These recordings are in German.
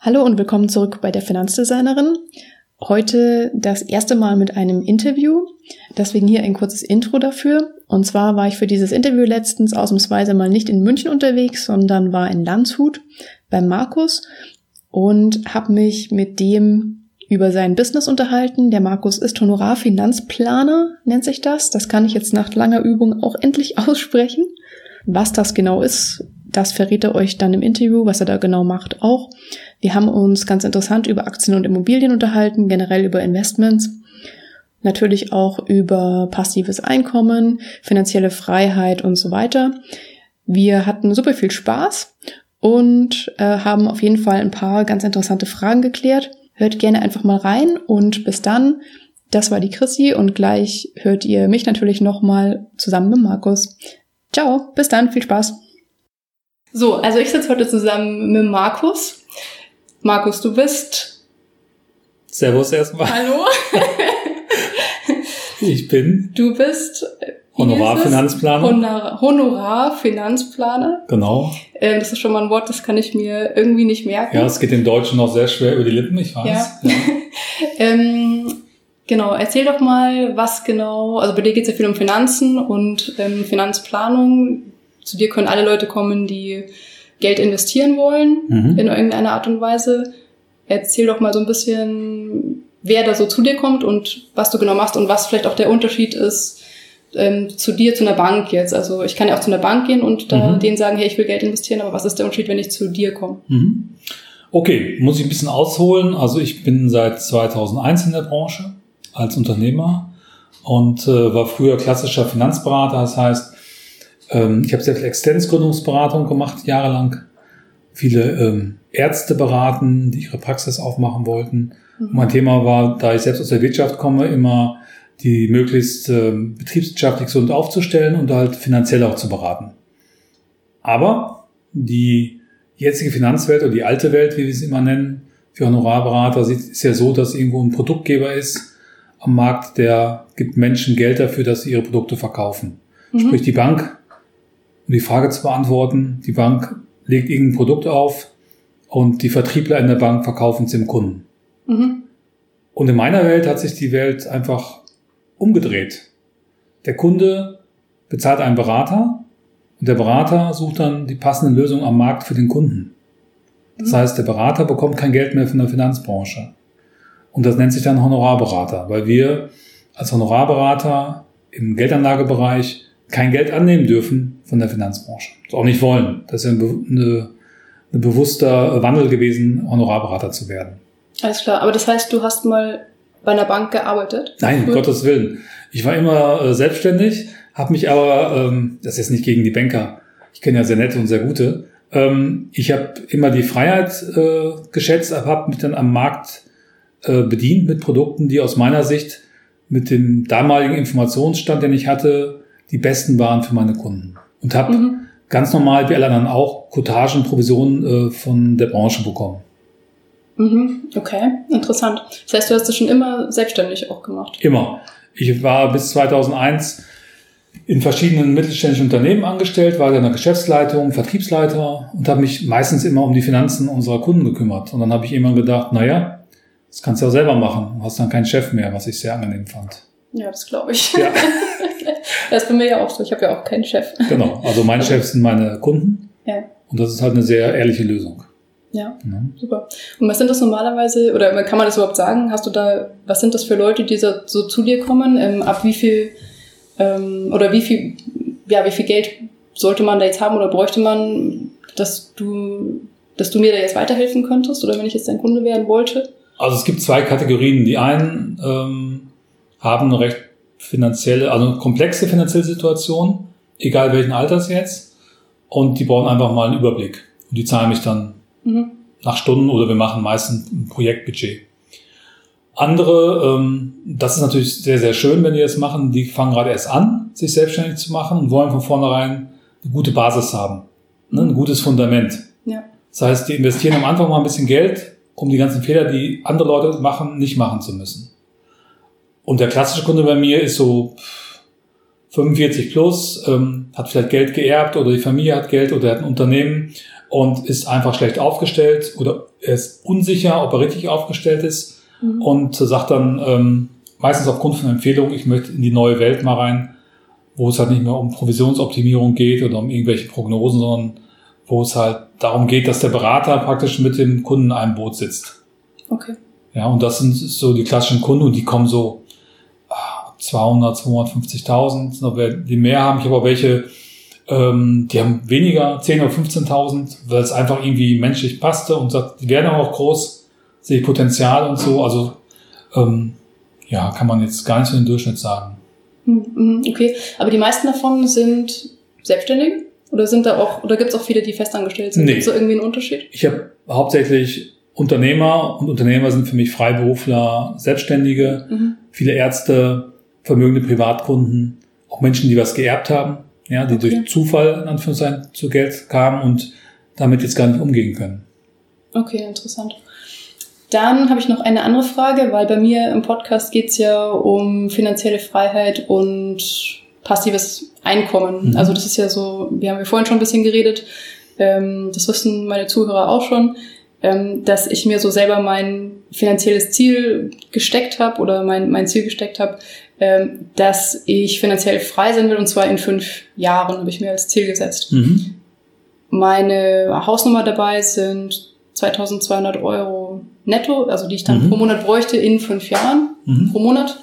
Hallo und willkommen zurück bei der Finanzdesignerin. Heute das erste Mal mit einem Interview, deswegen hier ein kurzes Intro dafür. Und zwar war ich für dieses Interview letztens ausnahmsweise mal nicht in München unterwegs, sondern war in Landshut beim Markus und habe mich mit dem über sein Business unterhalten. Der Markus ist Honorarfinanzplaner, nennt sich das. Das kann ich jetzt nach langer Übung auch endlich aussprechen. Was das genau ist, das verrät er euch dann im Interview, was er da genau macht auch. Wir haben uns ganz interessant über Aktien und Immobilien unterhalten, generell über Investments, natürlich auch über passives Einkommen, finanzielle Freiheit und so weiter. Wir hatten super viel Spaß und haben auf jeden Fall ein paar ganz interessante Fragen geklärt. Hört gerne einfach mal rein und bis dann. Das war die Chrissy und gleich hört ihr mich natürlich nochmal zusammen mit Markus. Ciao, bis dann, viel Spaß. So, also ich sitze heute zusammen mit Markus. Markus, du bist... Servus erstmal. Hallo. Du bist... Honorarfinanzplaner. Honorarfinanzplaner. Genau. Das ist schon mal ein Wort, das kann ich mir irgendwie nicht merken. Ja, es geht im Deutschen noch sehr schwer über die Lippen, ich weiß. Ja. Genau, erzähl doch mal, was genau... Also bei dir geht es ja viel um Finanzen und Finanzplanung. Zu dir können alle Leute kommen, die Geld investieren wollen, in irgendeiner Art und Weise. Erzähl doch mal so ein bisschen, wer da so zu dir kommt und was du genau machst und was vielleicht auch der Unterschied ist zu dir, zu einer Bank jetzt. Also ich kann ja auch zu einer Bank gehen und da denen sagen, hey, ich will Geld investieren, aber was ist der Unterschied, wenn ich zu dir komme? Okay, muss ich ein bisschen ausholen. Also ich bin seit 2001 in der Branche als Unternehmer und war früher klassischer Finanzberater, das heißt, ich habe sehr viel Existenzgründungsberatung gemacht, jahrelang. Viele Ärzte beraten, die ihre Praxis aufmachen wollten. Und mein Thema war, da ich selbst aus der Wirtschaft komme, immer die möglichst betriebswirtschaftlich gesund aufzustellen und halt finanziell auch zu beraten. Aber die jetzige Finanzwelt oder die alte Welt, wie wir sie immer nennen, für Honorarberater, ist ja so, dass irgendwo ein Produktgeber ist am Markt, der gibt Menschen Geld dafür, dass sie ihre Produkte verkaufen. Sprich die Bank, um die Frage zu beantworten, die Bank legt irgendein Produkt auf und die Vertriebler in der Bank verkaufen es dem Kunden. Und in meiner Welt hat sich die Welt einfach umgedreht. Der Kunde bezahlt einen Berater und der Berater sucht dann die passende Lösung am Markt für den Kunden. Das heißt, der Berater bekommt kein Geld mehr von der Finanzbranche. Und das nennt sich dann Honorarberater, weil wir als Honorarberater im Geldanlagebereich kein Geld annehmen dürfen von der Finanzbranche. Das auch nicht wollen. Das ist ja ein bewusster Wandel gewesen, Honorarberater zu werden. Alles klar, aber das heißt, du hast mal bei einer Bank gearbeitet? Nein, um Gottes Willen. Ich war immer selbstständig, habe mich aber, das ist jetzt nicht gegen die Banker, ich kenne ja sehr nette und sehr gute, ich habe immer die Freiheit geschätzt, habe mich dann am Markt bedient mit Produkten, die aus meiner Sicht mit dem damaligen Informationsstand, den ich hatte, die besten waren für meine Kunden. Und habe ganz normal, wie alle anderen auch, Cottagen, Provisionen von der Branche bekommen. Okay, interessant. Das heißt, du hast das schon immer selbstständig auch gemacht? Immer. Ich war bis 2001 in verschiedenen mittelständischen Unternehmen angestellt, war dann in der Geschäftsleitung, Vertriebsleiter und habe mich meistens immer um die Finanzen unserer Kunden gekümmert. Und dann habe ich immer gedacht, naja, das kannst du ja selber machen. Du hast dann keinen Chef mehr, was ich sehr angenehm fand. Ja, das glaube ich. Ja. Das ist bei mir ja auch so. Ich habe ja auch keinen Chef. Genau. Also mein Chef sind meine Kunden. Ja. Und das ist halt eine sehr ehrliche Lösung. Ja, super. Und was sind das normalerweise, oder kann man das überhaupt sagen? Was sind das für Leute, die so zu dir kommen? Ab wie viel Geld sollte man da jetzt haben oder bräuchte man, dass du mir da jetzt weiterhelfen könntest? Oder wenn ich jetzt dein Kunde werden wollte? Also es gibt zwei Kategorien. Die einen haben eine recht eine komplexe finanzielle Situation, egal welchen Alters jetzt, und die brauchen einfach mal einen Überblick. Und die zahlen mich dann nach Stunden oder wir machen meistens ein Projektbudget. Andere, das ist natürlich sehr, sehr schön, wenn die das machen, die fangen gerade erst an, sich selbstständig zu machen und wollen von vornherein eine gute Basis haben, ein gutes Fundament. Ja. Das heißt, die investieren am Anfang mal ein bisschen Geld, um die ganzen Fehler, die andere Leute machen, nicht machen zu müssen. Und der klassische Kunde bei mir ist so 45 plus, hat vielleicht Geld geerbt oder die Familie hat Geld oder hat ein Unternehmen und ist einfach schlecht aufgestellt oder er ist unsicher, ob er richtig aufgestellt ist und sagt dann meistens aufgrund von Empfehlungen, ich möchte in die neue Welt mal rein, wo es halt nicht mehr um Provisionsoptimierung geht oder um irgendwelche Prognosen, sondern wo es halt darum geht, dass der Berater praktisch mit dem Kunden in einem Boot sitzt. Okay. Ja, und das sind so die klassischen Kunden und die kommen so 200, 250.000. Die mehr haben, ich habe auch welche, die haben weniger, 10.000 oder 15.000, weil es einfach irgendwie menschlich passte und sagt, die werden auch groß, sehe ich Potenzial und so. Also kann man jetzt gar nicht so den Durchschnitt sagen. Okay, aber die meisten davon sind selbstständig? Oder gibt es auch viele, die festangestellt sind? Nee. Gibt es da irgendwie einen Unterschied? Ich habe hauptsächlich Unternehmer und Unternehmer sind für mich Freiberufler, Selbstständige, viele Ärzte, vermögende Privatkunden, auch Menschen, die was geerbt haben, ja, die durch Zufall in Anführungszeichen zu Geld kamen und damit jetzt gar nicht umgehen können. Okay, interessant. Dann habe ich noch eine andere Frage, weil bei mir im Podcast geht es ja um finanzielle Freiheit und passives Einkommen. Also das ist ja so, wir haben ja vorhin schon ein bisschen geredet, das wissen meine Zuhörer auch schon, dass ich mir so selber mein finanzielles Ziel gesteckt habe oder mein Ziel gesteckt habe, dass ich finanziell frei sein will und zwar in 5 Jahren habe ich mir als Ziel gesetzt. Meine Hausnummer dabei sind 2.200 € netto, also die ich dann pro Monat bräuchte in 5 Jahren pro Monat.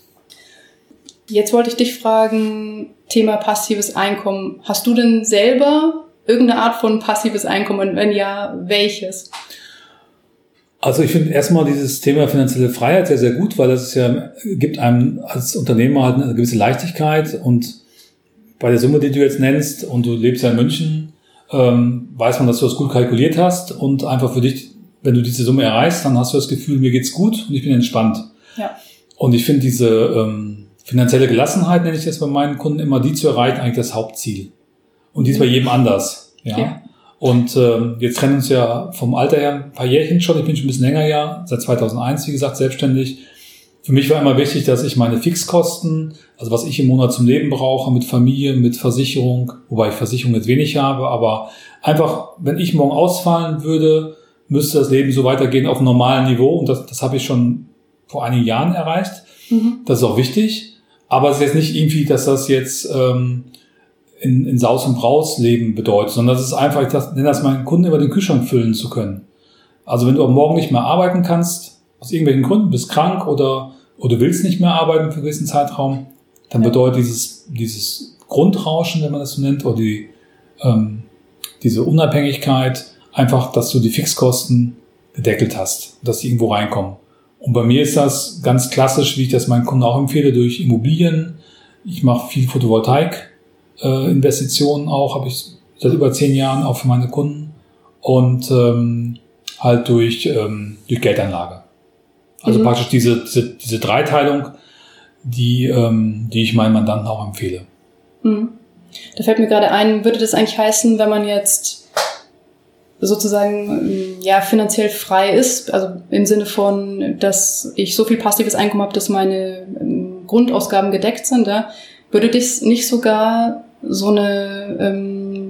Jetzt wollte ich dich fragen, Thema passives Einkommen. Hast du denn selber irgendeine Art von passives Einkommen? Und wenn ja, welches? Also ich finde erstmal dieses Thema finanzielle Freiheit sehr, sehr gut, weil das gibt einem als Unternehmer halt eine gewisse Leichtigkeit und bei der Summe, die du jetzt nennst und du lebst ja in München, weiß man, dass du das gut kalkuliert hast und einfach für dich, wenn du diese Summe erreichst, dann hast du das Gefühl, mir geht's gut und ich bin entspannt. Ja. Und ich finde diese finanzielle Gelassenheit, nenne ich das bei meinen Kunden immer, die zu erreichen, eigentlich das Hauptziel. Und die ist bei jedem anders. Ja. Und jetzt trennen uns ja vom Alter her ein paar Jährchen schon. Ich bin schon ein bisschen länger seit 2001, wie gesagt, selbstständig. Für mich war immer wichtig, dass ich meine Fixkosten, also was ich im Monat zum Leben brauche, mit Familie, mit Versicherung, wobei ich Versicherung jetzt wenig habe, aber einfach, wenn ich morgen ausfallen würde, müsste das Leben so weitergehen auf einem normalen Niveau. Und das habe ich schon vor einigen Jahren erreicht. Das ist auch wichtig. Aber es ist jetzt nicht irgendwie, dass das jetzt in Saus und Braus Leben bedeutet, sondern das ist einfach, ich nenne das meinen Kunden über den Kühlschrank füllen zu können. Also wenn du am Morgen nicht mehr arbeiten kannst, aus irgendwelchen Gründen, bist krank oder willst nicht mehr arbeiten für einen gewissen Zeitraum, dann bedeutet dieses Grundrauschen, wenn man das so nennt, oder diese Unabhängigkeit einfach, dass du die Fixkosten gedeckelt hast, dass die irgendwo reinkommen. Und bei mir ist das ganz klassisch, wie ich das meinen Kunden auch empfehle, durch Immobilien. Ich mache viel Photovoltaik-Investitionen auch, habe ich seit über 10 Jahren auch für meine Kunden und halt durch Geldanlage. Also praktisch diese Dreiteilung, die ich meinen Mandanten auch empfehle. Da fällt mir gerade ein, würde das eigentlich heißen, wenn man jetzt sozusagen finanziell frei ist, also im Sinne von, dass ich so viel passives Einkommen habe, dass meine Grundausgaben gedeckt sind, ja? Würde dich nicht sogar so eine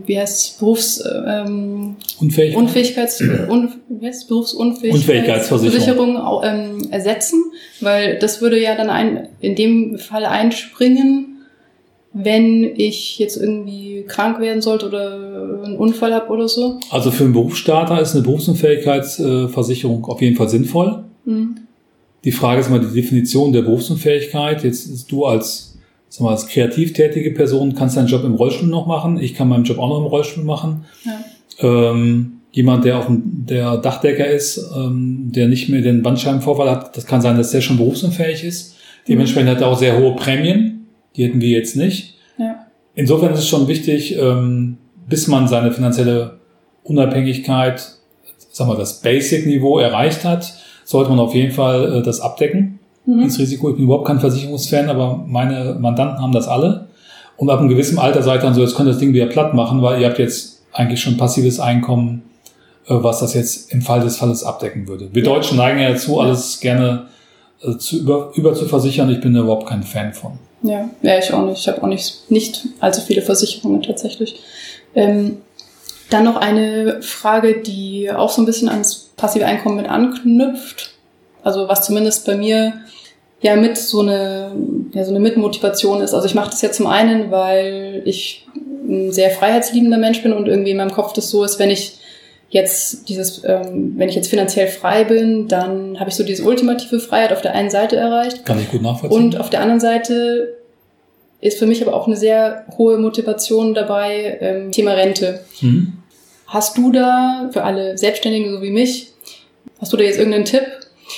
Berufsunfähigkeitsversicherung ersetzen, weil das würde ja dann in dem Fall einspringen, wenn ich jetzt irgendwie krank werden sollte oder einen Unfall habe oder so? Also für einen Berufsstarter ist eine Berufsunfähigkeitsversicherung auf jeden Fall sinnvoll. Die Frage ist mal die Definition der Berufsunfähigkeit. Jetzt du als kreativ tätige Person kannst deinen Job im Rollstuhl noch machen. Ich kann meinen Job auch noch im Rollstuhl machen. Ja. Jemand, der Dachdecker ist, der nicht mehr den Bandscheibenvorfall hat, das kann sein, dass der schon berufsunfähig ist. Dementsprechend hat er auch sehr hohe Prämien. Die hätten wir jetzt nicht. Ja. Insofern ist es schon wichtig, bis man seine finanzielle Unabhängigkeit, das Basic-Niveau erreicht hat, sollte man auf jeden Fall das abdecken. Das Risiko. Ich bin überhaupt kein Versicherungsfan, aber meine Mandanten haben das alle. Und ab einem gewissen Alter seid dann so, jetzt könnt ihr das Ding wieder platt machen, weil ihr habt jetzt eigentlich schon passives Einkommen, was das jetzt im Fall des Falles abdecken würde. Wir Deutschen neigen ja dazu, alles gerne über zu versichern. Ich bin da überhaupt kein Fan von. Ja, ich auch nicht. Ich habe auch nicht allzu viele Versicherungen tatsächlich. Dann noch eine Frage, die auch so ein bisschen ans passive Einkommen mit anknüpft. Also was zumindest bei mir ja mit so eine Mitmotivation ist. Also ich mache das ja zum einen, weil ich ein sehr freiheitsliebender Mensch bin und irgendwie in meinem Kopf das so ist, wenn ich jetzt finanziell frei bin, dann habe ich so diese ultimative Freiheit auf der einen Seite erreicht. Kann ich gut nachvollziehen. Und auf der anderen Seite ist für mich aber auch eine sehr hohe Motivation dabei, Thema Rente. Mhm. Hast du da für alle Selbstständigen so wie mich, hast du da jetzt irgendeinen Tipp,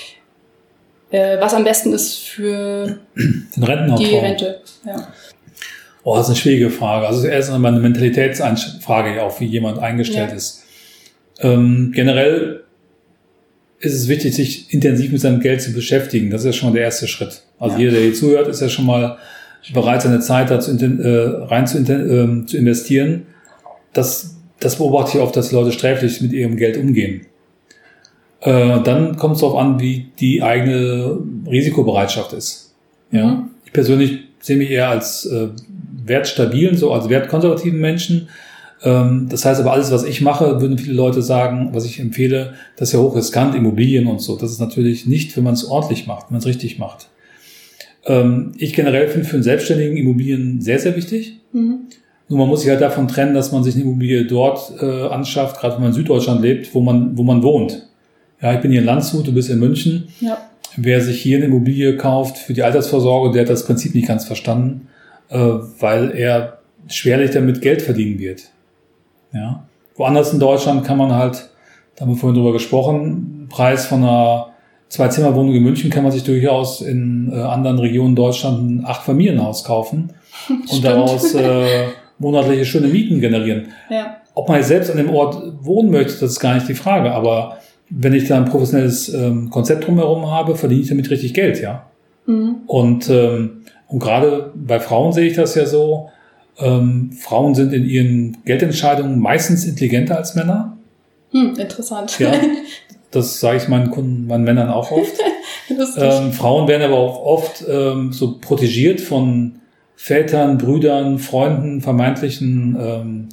was am besten ist für den Rentenaufbau? Die Rente? Ja. Oh, das ist eine schwierige Frage. Also erst einmal eine Mentalitätsfrage, auch wie jemand eingestellt ist. Generell ist es wichtig, sich intensiv mit seinem Geld zu beschäftigen. Das ist ja schon mal der erste Schritt. Also jeder, der hier zuhört, ist ja schon mal bereit, seine Zeit da zu investieren. Das beobachte ich oft, dass Leute sträflich mit ihrem Geld umgehen. Dann kommt es darauf an, wie die eigene Risikobereitschaft ist. Ja? Ich persönlich sehe mich eher als wertstabilen, so als wertkonservativen Menschen. Das heißt aber, alles, was ich mache, würden viele Leute sagen, was ich empfehle, das ist ja hochriskant, Immobilien und so. Das ist natürlich nicht, wenn man es ordentlich macht, wenn man es richtig macht. Ich generell finde für einen Selbstständigen Immobilien sehr, sehr wichtig. Mhm. Nur man muss sich halt davon trennen, dass man sich eine Immobilie dort anschafft, gerade wenn man in Süddeutschland lebt, wo man wohnt. Ja, ich bin hier in Landshut, du bist in München. Ja. Wer sich hier eine Immobilie kauft für die Altersvorsorge, der hat das Prinzip nicht ganz verstanden, weil er schwerlich damit Geld verdienen wird. Ja. Woanders in Deutschland kann man halt, da haben wir vorhin drüber gesprochen, Preis von einer 2-Zimmer-Wohnung in München kann man sich durchaus in anderen Regionen Deutschland ein 8-Familienhaus kaufen und daraus monatliche schöne Mieten generieren. Ja. Ob man jetzt selbst an dem Ort wohnen möchte, das ist gar nicht die Frage, aber wenn ich da ein professionelles Konzept drumherum habe, verdiene ich damit richtig Geld, ja. Mhm. Und gerade bei Frauen sehe ich das ja so, Frauen sind in ihren Geldentscheidungen meistens intelligenter als Männer. Interessant. Ja, das sage ich meinen Kunden, meinen Männern auch oft. Frauen werden aber auch oft so protegiert von Vätern, Brüdern, Freunden, vermeintlichen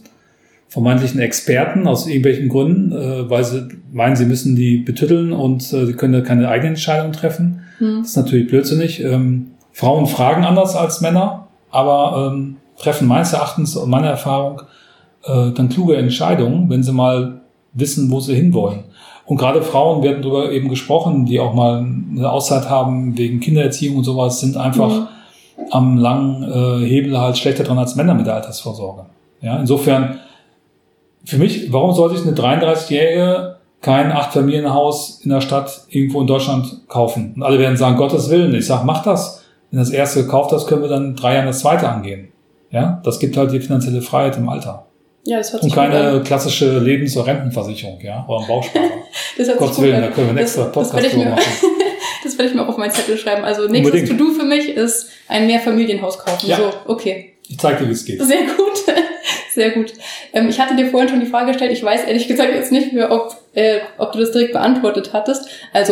Experten aus irgendwelchen Gründen, weil sie meinen, sie müssen die betütteln und sie können keine eigenen Entscheidungen treffen. Das ist natürlich blödsinnig. Frauen fragen anders als Männer, aber treffen meines Erachtens und meiner Erfahrung dann kluge Entscheidungen, wenn sie mal wissen, wo sie hinwollen. Und gerade Frauen, wir hatten darüber eben gesprochen, die auch mal eine Auszeit haben wegen Kindererziehung und sowas, sind einfach am langen Hebel halt schlechter dran als Männer mit der Altersvorsorge. Ja, insofern, für mich, warum sollte ich eine 33-Jährige kein 8-Familienhaus in der Stadt irgendwo in Deutschland kaufen? Und alle werden sagen, Gottes Willen. Ich sage, mach das. Wenn das erste gekauft hast, können wir dann in 3 Jahren das zweite angehen. Ja, das gibt halt die finanzielle Freiheit im Alter. Ja, das hört sich und keine klassische Lebens- oder Rentenversicherung, ja, oder ein Bausparer. Das hört Gottes Willen, da können wir einen extra Podcast drüber machen. Das werde ich mir auch auf mein Zettel schreiben. Also nächstes To-Do für mich ist ein Mehrfamilienhaus kaufen. Ja. So, okay. Ich zeige dir, wie es geht. Sehr gut. Sehr gut. Ich hatte dir vorhin schon die Frage gestellt, ich weiß ehrlich gesagt jetzt nicht mehr, ob du das direkt beantwortet hattest. Also,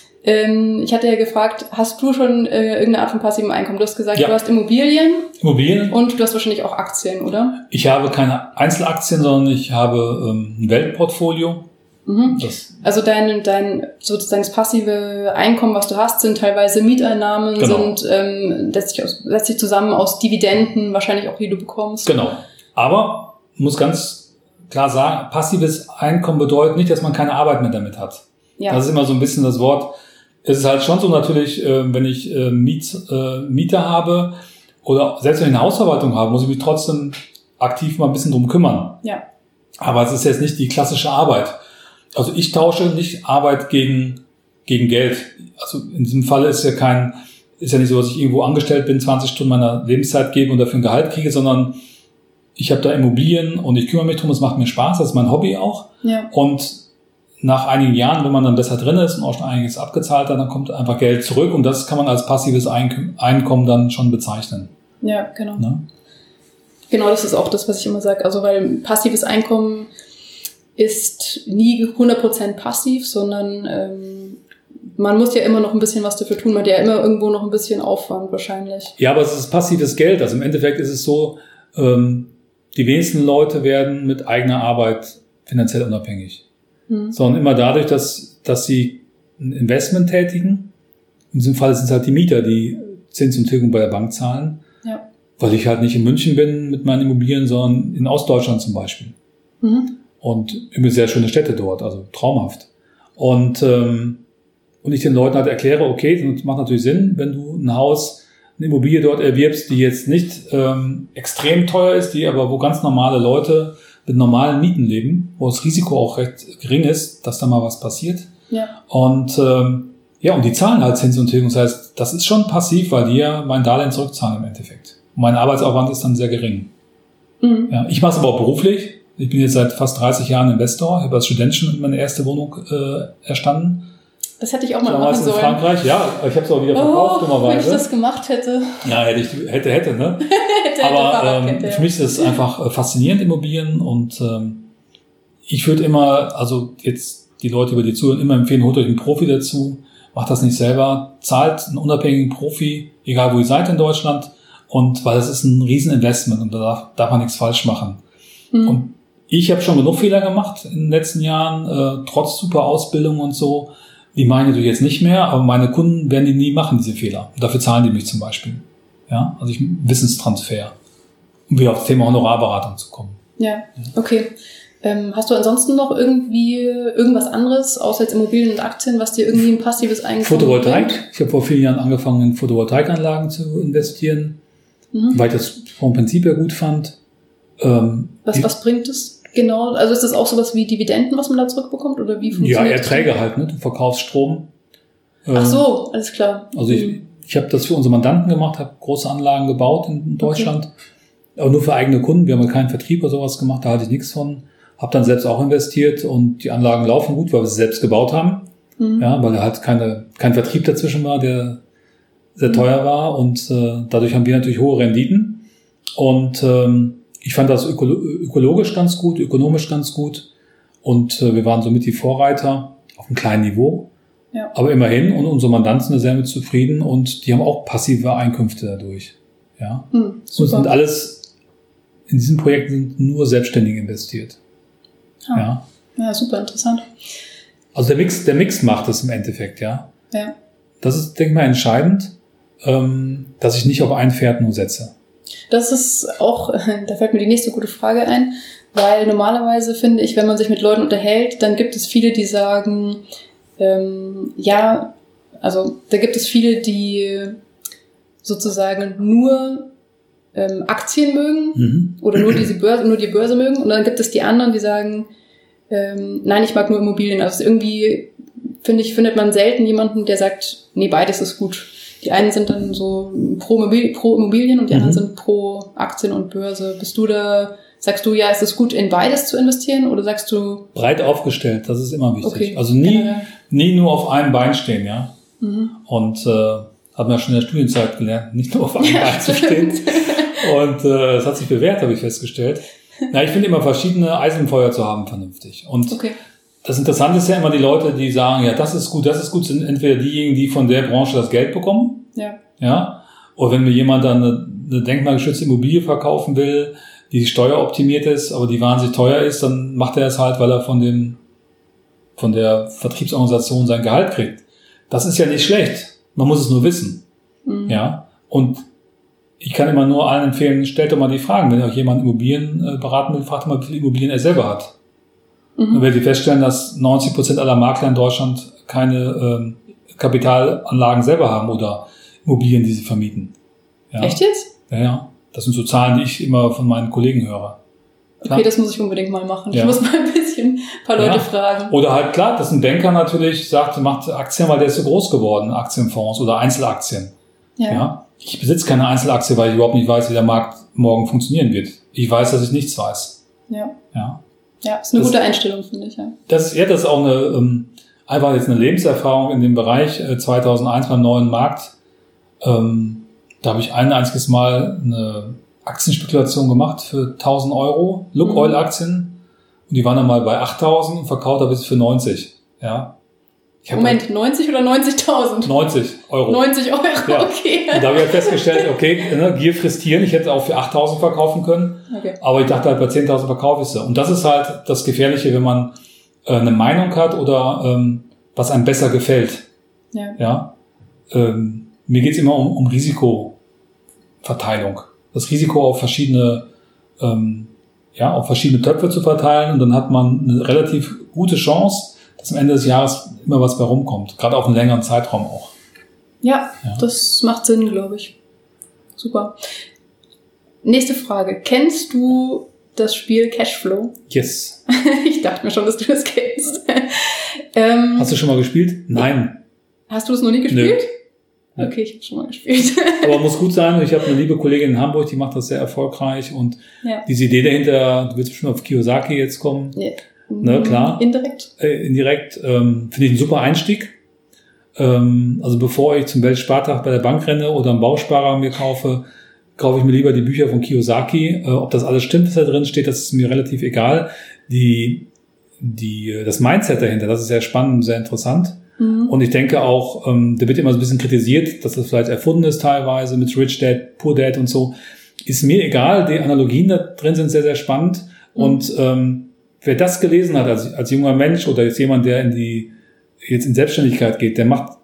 ich hatte ja gefragt, hast du schon irgendeine Art von passivem Einkommen? Du hast gesagt, du hast Immobilien und du hast wahrscheinlich auch Aktien, oder? Ich habe keine Einzelaktien, sondern ich habe ein Weltportfolio. Mhm. Also dein sozusagen das passive Einkommen, was du hast, sind teilweise Mieteinnahmen, setzt sich zusammen aus Dividenden, wahrscheinlich auch, die du bekommst. Genau. Aber muss ganz klar sagen, passives Einkommen bedeutet nicht, dass man keine Arbeit mehr damit hat. Ja. Das ist immer so ein bisschen das Wort. Es ist halt schon so natürlich, wenn ich Mieter habe oder selbst wenn ich eine Hausverwaltung habe, muss ich mich trotzdem aktiv mal ein bisschen drum kümmern. Ja. Aber es ist jetzt nicht die klassische Arbeit. Also ich tausche nicht Arbeit gegen Geld. Also in diesem Fall ist ja nicht so, dass ich irgendwo angestellt bin, 20 Stunden meiner Lebenszeit gebe und dafür ein Gehalt kriege, sondern ich habe da Immobilien und ich kümmere mich drum, es macht mir Spaß, das ist mein Hobby auch. Ja. Und nach einigen Jahren, wenn man dann besser drin ist und auch schon einiges abgezahlt hat, dann kommt einfach Geld zurück und das kann man als passives Einkommen dann schon bezeichnen. Ja, genau. Ne? Genau, das ist auch das, was ich immer sage. Also, weil passives Einkommen ist nie 100% passiv, sondern man muss ja immer noch ein bisschen was dafür tun. Man hat ja immer irgendwo noch ein bisschen Aufwand wahrscheinlich. Ja, aber es ist passives Geld. Also im Endeffekt ist es so, die wenigsten Leute werden mit eigener Arbeit finanziell unabhängig. Sondern immer dadurch, dass sie ein Investment tätigen. In diesem Fall sind es halt die Mieter, die Zins und Tilgung bei der Bank zahlen. Ja. Weil ich halt nicht in München bin mit meinen Immobilien, sondern in Ostdeutschland zum Beispiel. Und immer sehr schöne Städte dort, also traumhaft. Und ich den Leuten halt erkläre, okay, das macht natürlich Sinn, wenn du eine Immobilie dort erwirbst, die jetzt nicht extrem teuer ist, die aber wo ganz normale Leute mit normalen Mieten leben, wo das Risiko auch recht gering ist, dass da mal was passiert. Ja. Und und die zahlen halt Zins und Tilgung. Das heißt, das ist schon passiv, weil die ja mein Darlehen zurückzahlen im Endeffekt. Und mein Arbeitsaufwand ist dann sehr gering. Ja, ich mache es aber auch beruflich. Ich bin jetzt seit fast 30 Jahren Investor. Ich habe als Student schon meine erste Wohnung erstanden. Das hätte ich auch mal machen sollen. In Frankreich, ja. Ich habe es auch wieder verkauft, dummerweise. Wenn ich das gemacht hätte. Ja, hätte, ne? Aber für mich ist es einfach faszinierend, Immobilien. Und ich würde immer, also jetzt die Leute, über die zuhören, immer empfehlen, holt euch einen Profi dazu. Macht das nicht selber. Zahlt einen unabhängigen Profi, egal wo ihr seid in Deutschland. Und weil das ist ein Rieseninvestment und da darf man nichts falsch machen. Und ich habe schon genug Fehler gemacht in den letzten Jahren, trotz super Ausbildung und so. Die meine ich natürlich jetzt nicht mehr, aber meine Kunden werden die nie machen, diese Fehler. Und dafür zahlen die mich zum Beispiel. Ja, also Wissenstransfer. Um wieder auf das Thema Honorarberatung zu kommen. Ja, okay. Hast du ansonsten noch irgendwas anderes, außer jetzt Immobilien und Aktien, was dir irgendwie ein passives Einkommen Photovoltaik. bringt? Ich habe vor vielen Jahren angefangen, in Photovoltaikanlagen zu investieren, weil ich das vom Prinzip her gut fand. Was bringt es genau? Also ist das auch sowas wie Dividenden, was man da zurückbekommt? Oder wie funktioniert das? Ja, Erträge halt, ne? Du verkaufst Strom. Ach so, alles klar. Also ich habe das für unsere Mandanten gemacht, habe große Anlagen gebaut in Deutschland, aber nur für eigene Kunden. Wir haben ja keinen Vertrieb oder sowas gemacht, da hatte ich nichts von. Habe dann selbst auch investiert und die Anlagen laufen gut, weil wir sie selbst gebaut haben. Ja, weil da halt kein Vertrieb dazwischen war, der sehr teuer war und dadurch haben wir natürlich hohe Renditen. Und ich fand das ökologisch ganz gut, ökonomisch ganz gut und wir waren somit die Vorreiter auf einem kleinen Niveau. Ja. Aber immerhin, und unsere Mandanten sind sehr mit zufrieden und die haben auch passive Einkünfte dadurch. Ja. Und sind alles, in diesen Projekten sind nur selbstständig investiert. Ja, super interessant. Also der Mix macht es im Endeffekt, ja. Ja. Das ist, denke ich mal, entscheidend, dass ich nicht auf ein Pferd nur setze. Das ist auch, da fällt mir die nächste gute Frage ein, weil normalerweise finde ich, wenn man sich mit Leuten unterhält, dann gibt es viele, die sagen, also da gibt es viele, die sozusagen nur Aktien mögen oder nur die Börse mögen und dann gibt es die anderen, die sagen, nein, ich mag nur Immobilien. Also irgendwie findet man selten jemanden, der sagt, nee, beides ist gut. Die einen sind dann so pro Immobilien und die anderen sind pro Aktien und Börse. Sagst du, ja, ist es gut, in beides zu investieren oder sagst du... Breit aufgestellt, das ist immer wichtig. Okay. Also nie nur auf einem Bein stehen, ja. Und haben wir schon in der Studienzeit gelernt, nicht nur auf einem Bein zu stehen. Und es hat sich bewährt, habe ich festgestellt. Na, ich finde immer verschiedene Eisen im Feuer zu haben vernünftig. Und das Interessante ist ja immer die Leute, die sagen, ja, das ist gut, sind entweder diejenigen, die von der Branche das Geld bekommen. Ja. Oder wenn mir jemand dann eine denkmalgeschützte Immobilie verkaufen will, die steueroptimiert ist, aber die wahnsinnig teuer ist, dann macht er es halt, weil er von der Vertriebsorganisation sein Gehalt kriegt. Das ist ja nicht schlecht. Man muss es nur wissen. Ja. Und ich kann immer nur allen empfehlen, stellt doch mal die Fragen. Wenn euch jemand Immobilien beraten will, fragt mal, wie viele Immobilien er selber hat. Dann werdet ihr feststellen, dass 90% aller Makler in Deutschland keine Kapitalanlagen selber haben oder Immobilien, die sie vermieten. Ja. Echt jetzt? Ja. Das sind so Zahlen, die ich immer von meinen Kollegen höre. Klar. Okay, das muss ich unbedingt mal machen. Ich muss mal ein paar Leute fragen. Oder halt klar, dass ein Banker natürlich sagt, macht Aktien, weil der ist so groß geworden, Aktienfonds oder Einzelaktien. Ja. Ich besitze keine Einzelaktie, weil ich überhaupt nicht weiß, wie der Markt morgen funktionieren wird. Ich weiß, dass ich nichts weiß. Ja, ist eine gute Einstellung, finde ich. Ja. Das ist auch einfach jetzt eine Lebenserfahrung in dem Bereich 2001 beim neuen Markt. Da habe ich ein einziges Mal eine Aktienspekulation gemacht für 1.000 Euro, Lukoil-Aktien. Und die waren dann mal bei 8.000 und verkauft habe ich es für 90. Ja. Moment, 90 oder 90.000? 90 Euro. 90 Euro, ja. Okay. Und da habe ich halt festgestellt, okay, Gier frisst Tieren. Ich hätte auch für 8.000 verkaufen können. Okay. Aber ich dachte halt, bei 10.000 verkaufe ich sie. Und das ist halt das Gefährliche, wenn man eine Meinung hat oder was einem besser gefällt. Ja. Mir geht's immer um Risikoverteilung. Das Risiko auf verschiedene Töpfe zu verteilen. Und dann hat man eine relativ gute Chance, dass am Ende des Jahres immer was bei rumkommt. Gerade auf einen längeren Zeitraum auch. Ja, das macht Sinn, glaube ich. Super. Nächste Frage. Kennst du das Spiel Cashflow? Yes. Ich dachte mir schon, dass du das kennst. Hast du schon mal gespielt? Nein. Hast du das noch nie gespielt? Nö. Okay, ich habe schon mal gespielt. Aber muss gut sein. Ich habe eine liebe Kollegin in Hamburg, die macht das sehr erfolgreich. Und diese Idee dahinter, du willst bestimmt auf Kiyosaki jetzt kommen. Ja. Ne, klar. Indirekt, finde ich einen super Einstieg. Also bevor ich zum Weltspartag bei der Bank renne oder einen Bausparer mir kaufe ich mir lieber die Bücher von Kiyosaki. Ob das alles stimmt, was da drin steht, das ist mir relativ egal. Das Mindset dahinter, das ist sehr spannend, sehr interessant. Mhm. Und ich denke auch, der wird immer so ein bisschen kritisiert, dass das vielleicht erfunden ist teilweise mit Rich Dad, Poor Dad und so. Ist mir egal, die Analogien da drin sind sehr, sehr spannend. Mhm. Und wer das gelesen hat als junger Mensch oder jetzt jemand, der jetzt in Selbstständigkeit geht, der macht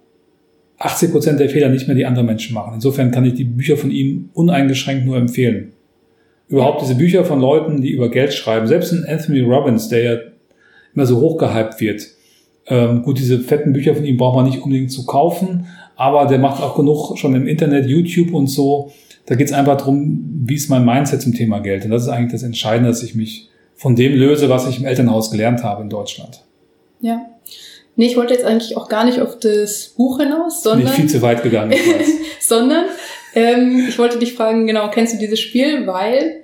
80% der Fehler nicht mehr, die andere Menschen machen. Insofern kann ich die Bücher von ihm uneingeschränkt nur empfehlen. Überhaupt diese Bücher von Leuten, die über Geld schreiben, selbst ein Anthony Robbins, der ja immer so hochgehypt wird. Gut, diese fetten Bücher von ihm braucht man nicht unbedingt zu kaufen, aber der macht auch genug schon im Internet, YouTube und so. Da geht es einfach darum, wie ist mein Mindset zum Thema Geld. Und das ist eigentlich das Entscheidende, dass ich mich von dem löse, was ich im Elternhaus gelernt habe in Deutschland. Ja. Nee, ich wollte jetzt eigentlich auch gar nicht auf das Buch hinaus, sondern... Bin ich viel zu weit gegangen, ich weiß. Sondern, ich wollte dich fragen, genau, kennst du dieses Spiel? Weil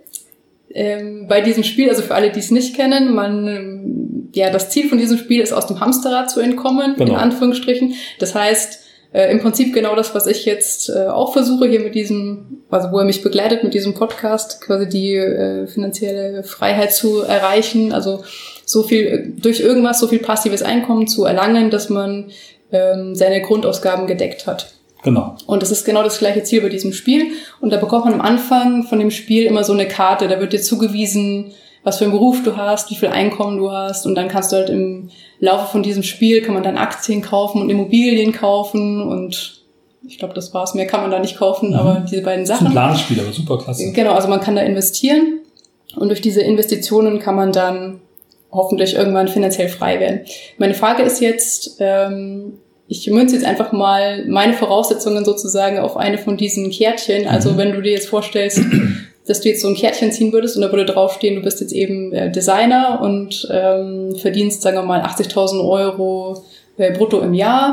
bei diesem Spiel, also für alle, die es nicht kennen, das Ziel von diesem Spiel ist, aus dem Hamsterrad zu entkommen, in Anführungsstrichen. Das heißt, im Prinzip genau das, was ich jetzt auch versuche, hier mit diesem, also wo er mich begleitet mit diesem Podcast, quasi die finanzielle Freiheit zu erreichen, also so viel passives Einkommen zu erlangen, dass man seine Grundausgaben gedeckt hat. Genau. Und das ist genau das gleiche Ziel bei diesem Spiel. Und da bekommt man am Anfang von dem Spiel immer so eine Karte, da wird dir zugewiesen, was für einen Beruf du hast, wie viel Einkommen du hast. Und dann kannst du halt im Laufe von diesem Spiel, kann man dann Aktien kaufen und Immobilien kaufen. Und ich glaube, das war's. Mehr kann man da nicht kaufen, aber diese beiden Sachen. Das ist ein Planspiel, aber super klasse. Genau, also man kann da investieren. Und durch diese Investitionen kann man dann hoffentlich irgendwann finanziell frei werden. Meine Frage ist jetzt, ich münze jetzt einfach mal meine Voraussetzungen sozusagen auf eine von diesen Kärtchen. Also wenn du dir jetzt vorstellst, dass du jetzt so ein Kärtchen ziehen würdest und da würde draufstehen, du bist jetzt eben Designer und verdienst, sagen wir mal, 80.000 Euro brutto im Jahr.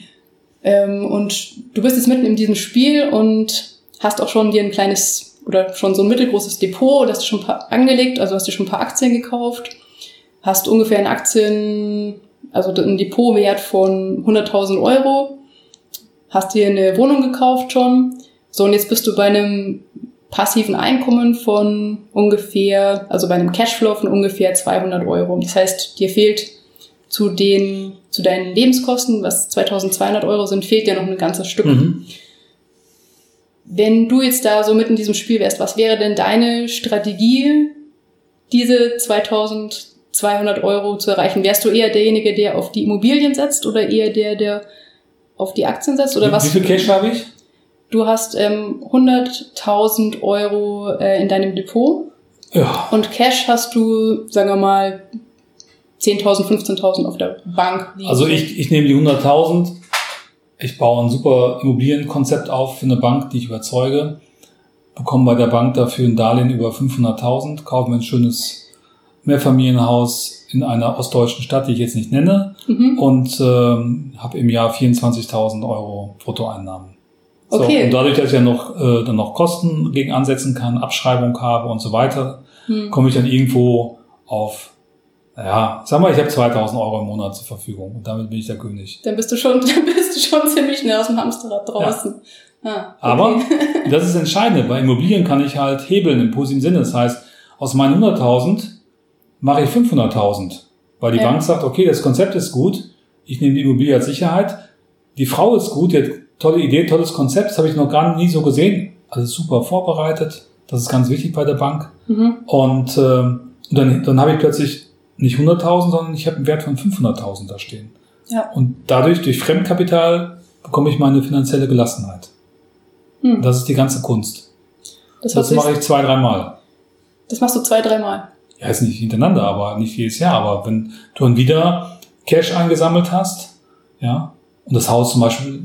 Und du bist jetzt mitten in diesem Spiel und hast auch schon dir ein kleines oder schon so ein mittelgroßes Depot, hast du schon ein paar angelegt, also hast du schon ein paar Aktien gekauft, hast ungefähr ein Depotwert von 100.000 Euro, hast dir eine Wohnung gekauft schon. So, und jetzt bist du bei einem passiven Einkommen von ungefähr, also bei einem Cashflow von ungefähr 200 Euro. Das heißt, dir fehlt zu deinen Lebenskosten, was 2.200 Euro sind, fehlt dir noch ein ganzes Stück. Wenn du jetzt da so mitten in diesem Spiel wärst, was wäre denn deine Strategie, diese 2.200 Euro zu erreichen? Wärst du eher derjenige, der auf die Immobilien setzt oder eher der auf die Aktien setzt? Oder was? Wie viel Cash habe ich? Du hast 100.000 Euro in deinem Depot. Ja. Und Cash hast du, sagen wir mal, 10.000, 15.000 auf der Bank. Also ich nehme die 100.000. Ich baue ein super Immobilienkonzept auf für eine Bank, die ich überzeuge. Bekomme bei der Bank dafür ein Darlehen über 500.000. Kaufe mir ein schönes Mehrfamilienhaus in einer ostdeutschen Stadt, die ich jetzt nicht nenne. Und habe im Jahr 24.000 Euro Bruttoeinnahmen. So, okay. Und dadurch, dass ich ja dann noch Kosten gegen ansetzen kann, Abschreibung habe und so weiter, komme ich dann irgendwo auf, sag mal, ich habe 2.000 Euro im Monat zur Verfügung und damit bin ich der König. Dann bist du schon ziemlich schnell aus dem Hamsterrad draußen. Ja. Okay. Aber das ist entscheidend. Bei Immobilien kann ich halt hebeln im positiven Sinne. Das heißt, aus meinen 100.000 mache ich 500.000, weil die Bank sagt, okay, das Konzept ist gut. ich nehme die Immobilie als Sicherheit. Die Frau ist gut, die hat tolle Idee, tolles Konzept, das habe ich noch gar nie so gesehen. Also super vorbereitet, das ist ganz wichtig bei der Bank. Und dann habe ich plötzlich nicht 100.000, sondern ich habe einen Wert von 500.000 da stehen. Ja. Und dadurch, durch Fremdkapital, bekomme ich meine finanzielle Gelassenheit. Das ist die ganze Kunst. Das mache ich 2-3 Mal. Das machst du 2-3 Mal? Ja, ist nicht hintereinander, aber nicht jedes Jahr. Aber wenn du dann wieder Cash eingesammelt hast, ja, und das Haus zum Beispiel,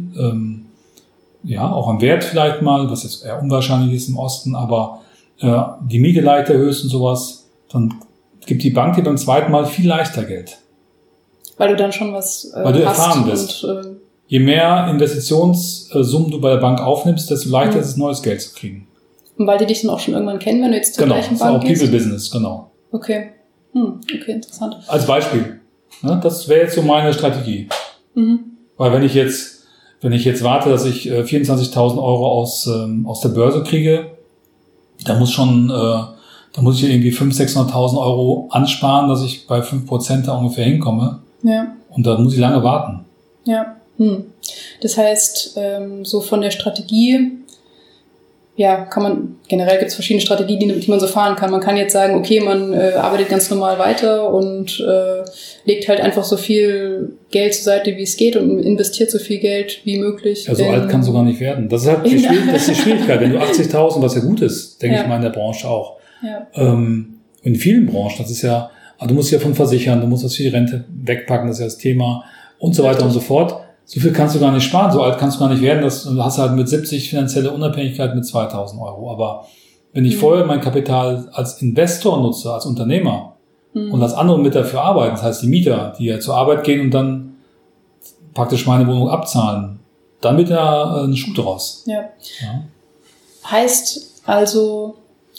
auch am Wert vielleicht mal, was jetzt eher unwahrscheinlich ist im Osten, aber die Miete leicht erhöhst und sowas, dann gibt die Bank dir beim zweiten Mal viel leichter Geld. Weil du dann schon was weil du erfahren bist. Und, je mehr Investitionssummen du bei der Bank aufnimmst, desto leichter ist es, neues Geld zu kriegen. Und weil die dich dann auch schon irgendwann kennen, wenn du jetzt zur gleichen Bank gehst? Genau, People Business, genau. Okay. Okay, interessant. Als Beispiel. Ne, das wäre jetzt so meine Strategie. Weil wenn ich jetzt warte, dass ich 24.000 Euro aus der Börse kriege, da muss ich irgendwie 500.000, 600.000 Euro ansparen, dass ich bei 5% da ungefähr hinkomme. Ja. Und da muss ich lange warten. Ja. Das heißt, so von der Strategie, ja, generell gibt es verschiedene Strategien, die man so fahren kann. Man kann jetzt sagen, okay, man arbeitet ganz normal weiter und legt halt einfach so viel Geld zur Seite, wie es geht und investiert so viel Geld wie möglich. Ja, so alt kann es sogar nicht werden. Das ist halt die Schwierigkeit. Wenn du 80.000, was ja gut ist, denke ich mal in der Branche auch. Ja. In vielen Branchen, das ist ja, du musst ja von versichern, du musst das für die Rente wegpacken, das ist ja das Thema und so weiter und so fort. So viel kannst du gar nicht sparen, so alt kannst du gar nicht werden, du hast halt mit 70 finanzielle Unabhängigkeit mit 2.000 Euro. Aber wenn ich vorher mein Kapital als Investor nutze, als Unternehmer und als andere mit dafür arbeiten, das heißt die Mieter, die ja zur Arbeit gehen und dann praktisch meine Wohnung abzahlen, dann wird da ein Schuh draus. Ja. Heißt also,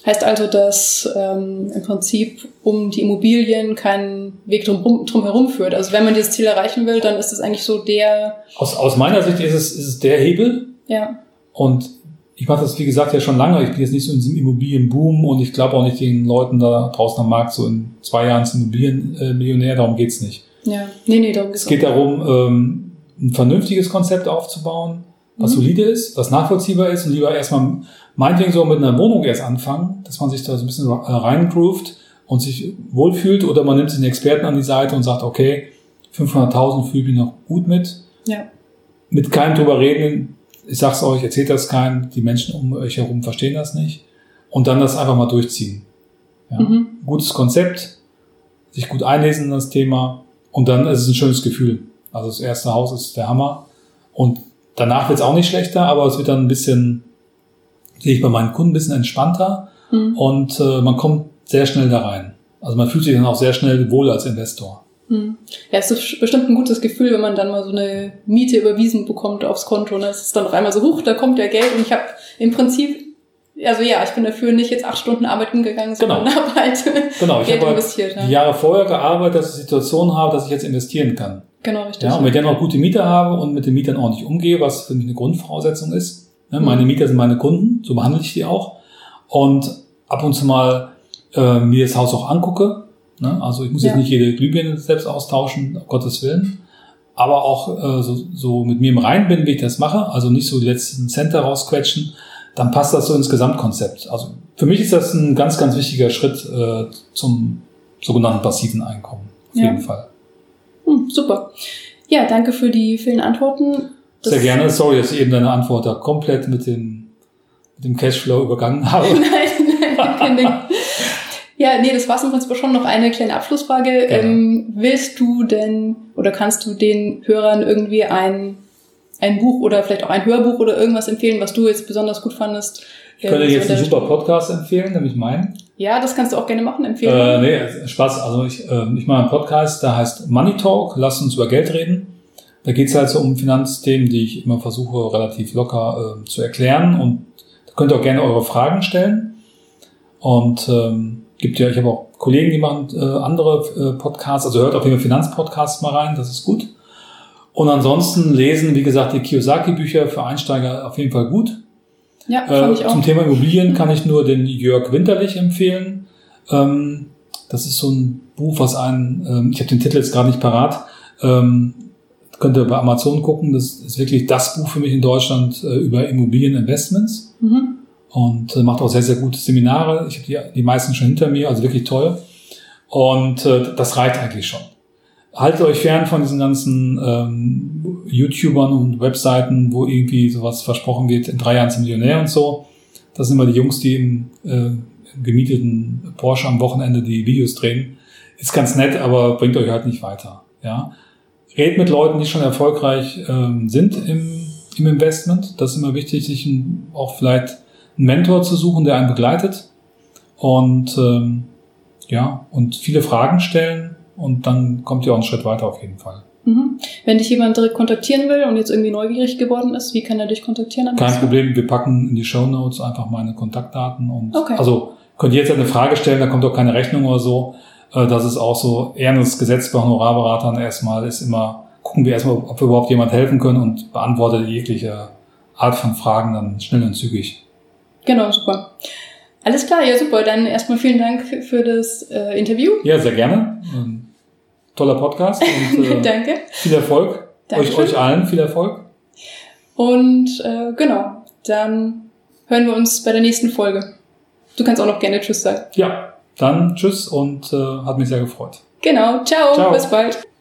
dass im Prinzip um die Immobilien kein Weg drum herum führt. Also wenn man dieses Ziel erreichen will, dann ist es eigentlich so der... Aus meiner Sicht ist es der Hebel. Ja. Und ich mache das, wie gesagt, ja schon lange. Ich bin jetzt nicht so in diesem Immobilienboom und ich glaube auch nicht den Leuten da draußen am Markt, so in 2 Jahren zum Immobilienmillionär, darum geht's nicht. Ja, nee, darum geht's. Es geht darum, ein vernünftiges Konzept aufzubauen, was solide ist, was nachvollziehbar ist und lieber erstmal meinetwegen so mit einer Wohnung erst anfangen, dass man sich da so ein bisschen reingroovt und sich wohlfühlt, oder man nimmt sich einen Experten an die Seite und sagt, okay, 500.000 fühle ich mich noch gut mit. Ja. Mit keinem drüber reden, ich sag's euch, erzählt das keinem, die Menschen um euch herum verstehen das nicht. Und dann das einfach mal durchziehen. Ja. Gutes Konzept, sich gut einlesen in das Thema und dann ist es ein schönes Gefühl. Also das erste Haus ist der Hammer und danach wird's auch nicht schlechter, aber es wird dann ein bisschen, sehe ich bei meinen Kunden, ein bisschen entspannter und man kommt sehr schnell da rein. Also man fühlt sich dann auch sehr schnell wohl als Investor. Ja, es ist bestimmt ein gutes Gefühl, wenn man dann mal so eine Miete überwiesen bekommt aufs Konto. Ne? Es ist dann auf einmal so, da kommt ja Geld und ich habe im Prinzip, also ja, ich bin dafür nicht jetzt 8 Stunden arbeiten gegangen, sondern habe halt Geld investiert. Die Jahre vorher gearbeitet, dass ich Situationen habe, dass ich jetzt investieren kann. Genau, richtig. Ja, und wenn ich dann auch gute Mieter habe und mit den Mietern ordentlich umgehe, was für mich eine Grundvoraussetzung ist. Ne? Meine Mieter sind meine Kunden, so behandle ich die auch. Und ab und zu mal mir das Haus auch angucke. Ne? Also ich muss jetzt nicht jede Glühbirne selbst austauschen, um Gottes Willen. Aber auch so mit mir im Reinen bin, wie ich das mache. Also nicht so die letzten Cent rausquetschen. Dann passt das so ins Gesamtkonzept. Also für mich ist das ein ganz, ganz wichtiger Schritt zum sogenannten passiven Einkommen. Auf jeden Fall. Super. Ja, danke für die vielen Antworten. Sehr gerne. Sorry, dass ich eben deine Antwort da komplett mit dem Cashflow übergangen habe. Nein. Ja, nee, das war's im Prinzip schon. Noch eine kleine Abschlussfrage. Willst du denn oder kannst du den Hörern irgendwie ein Buch oder vielleicht auch ein Hörbuch oder irgendwas empfehlen, was du jetzt besonders gut fandest? Ich könnte jetzt einen super Podcast empfehlen, nämlich meinen. Ja, das kannst du auch gerne machen, empfehlen. Nee, Spaß. Also ich mache einen Podcast, der heißt Money Talk, lass uns über Geld reden. Da geht's halt so um Finanzthemen, die ich immer versuche relativ locker zu erklären, und da könnt ihr auch gerne eure Fragen stellen. Und ich habe auch Kollegen, die machen andere Podcasts, also hört auf jeden Fall Finanzpodcasts mal rein, das ist gut. Und ansonsten lesen, wie gesagt, die Kiyosaki-Bücher für Einsteiger auf jeden Fall gut. Ja, fand ich auch. Zum Thema Immobilien kann ich nur den Jörg Winterlich empfehlen. Das ist so ein Buch, was ich habe den Titel jetzt gerade nicht parat, könnt ihr bei Amazon gucken. Das ist wirklich das Buch für mich in Deutschland über Immobilieninvestments. Und macht auch sehr, sehr gute Seminare. Ich habe die meisten schon hinter mir, also wirklich toll. Und das reicht eigentlich schon. Haltet euch fern von diesen ganzen YouTubern und Webseiten, wo irgendwie sowas versprochen wird, in 3 Jahren zum Millionär und so. Das sind immer die Jungs, die im gemieteten Porsche am Wochenende die Videos drehen. Ist ganz nett, aber bringt euch halt nicht weiter. Ja? Redet mit Leuten, die schon erfolgreich sind im Investment. Das ist immer wichtig, sich auch vielleicht einen Mentor zu suchen, der einen begleitet. Und und viele Fragen stellen. Und dann kommt ihr auch einen Schritt weiter auf jeden Fall. Wenn dich jemand direkt kontaktieren will und jetzt irgendwie neugierig geworden ist, wie kann er dich kontaktieren? Kein Problem, wir packen in die Shownotes einfach meine Kontaktdaten. Und okay. Also könnt ihr jetzt eine Frage stellen, da kommt auch keine Rechnung oder so. Das ist auch so ehrendes Gesetz bei Honorarberatern erstmal, ist immer, gucken wir erstmal, ob wir überhaupt jemand helfen können und beantwortet jegliche Art von Fragen dann schnell und zügig. Genau, super. Alles klar, ja super. Dann erstmal vielen Dank für das Interview. Ja, sehr gerne. Toller Podcast. Und, danke. Viel Erfolg. Euch allen viel Erfolg. Und genau, dann hören wir uns bei der nächsten Folge. Du kannst auch noch gerne Tschüss sagen. Ja, dann Tschüss und hat mich sehr gefreut. Genau, ciao. Bis bald.